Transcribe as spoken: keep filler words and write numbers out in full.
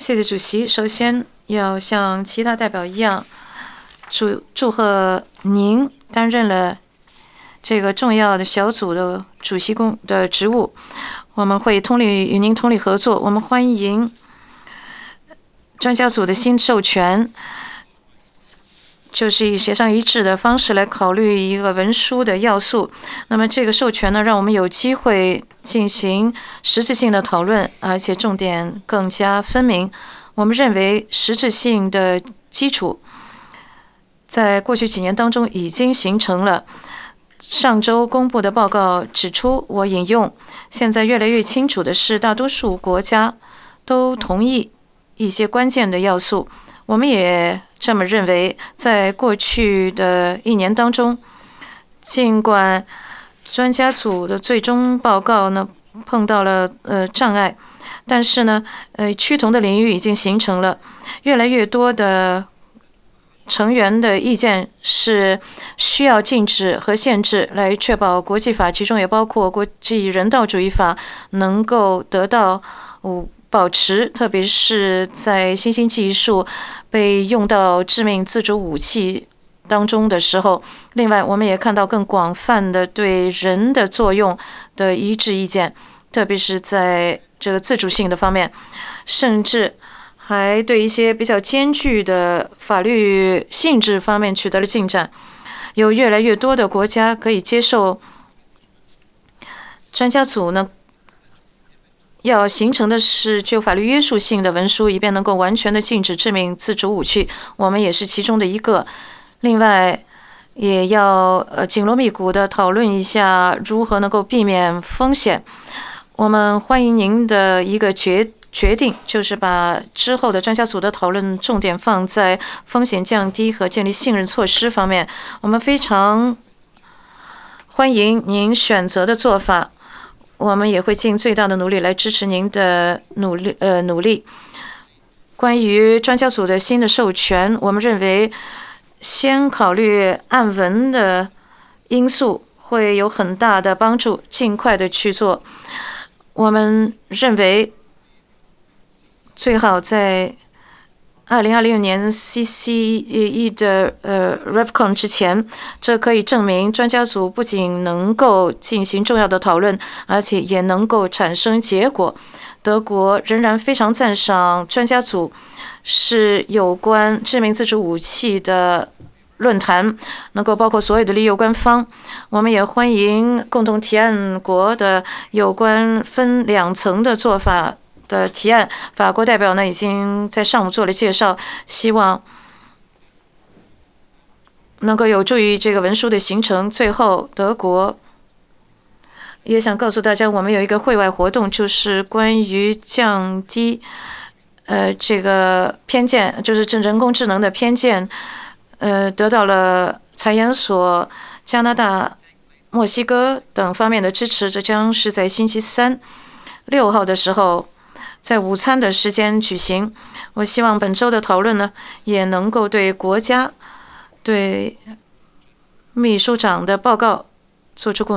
谢谢主席。首先要像其他代表一样，祝祝贺您担任了这个重要的小组的主席公的职务。我们会通力与您通力合作。我们欢迎专家组的新授权，就是以协商一致的方式来考虑一个文书的要素。那么这个授权呢，让我们有机会进行实质性的讨论，而且重点更加分明。我们认为实质性的基础在过去几年当中已经形成了。上周公布的报告指出，我引用，现在越来越清楚的是，大多数国家都同意一些关键的要素。我们也这么认为，在过去的一年当中，尽管专家组的最终报告呢碰到了呃障碍，但是呢，呃趋同的领域已经形成了，越来越多的成员的意见是需要禁止和限制来确保国际法，其中也包括国际人道主义法能够得到保持，特别是在新兴技术被用到致命自主武器当中的时候。另外，我们也看到更广泛的对人的作用的一致意见，特别是在这个自主性的方面，甚至还对一些比较艰巨的法律性质方面取得了进展。有越来越多的国家可以接受专家组呢要形成的是具有法律约束性的文书，以便能够完全的禁止致命自主武器。我们也是其中的一个。另外，也要呃紧锣密鼓的讨论一下如何能够避免风险。我们欢迎您的一个决决定，就是把之后的专家组的讨论重点放在风险降低和建立信任措施方面。我们非常欢迎您选择的做法。我们也会尽最大的努力来支持您的努力呃努力。关于专家组的新的授权，我们认为先考虑按文的因素会有很大的帮助，尽快的去做。我们认为最好在二零二六年 C C E 的呃 RevCon 之前，这可以证明专家组不仅能够进行重要的讨论，而且也能够产生结果。德国仍然非常赞赏专家组是有关致命自主武器的论坛，能够包括所有的利益官方。我们也欢迎共同提案国的有关分两层的做法的提案。法国代表呢已经在上午做了介绍，希望能够有助于这个文书的形成。最后，德国也想告诉大家，我们有一个会外活动，就是关于降低呃这个偏见，就是这人工智能的偏见，呃得到了财研所、加拿大、墨西哥等方面的支持。这将是在星期三六号的时候，在午餐的时间举行。我希望本周的讨论呢，也能够对国家、对秘书长的报告做出贡献。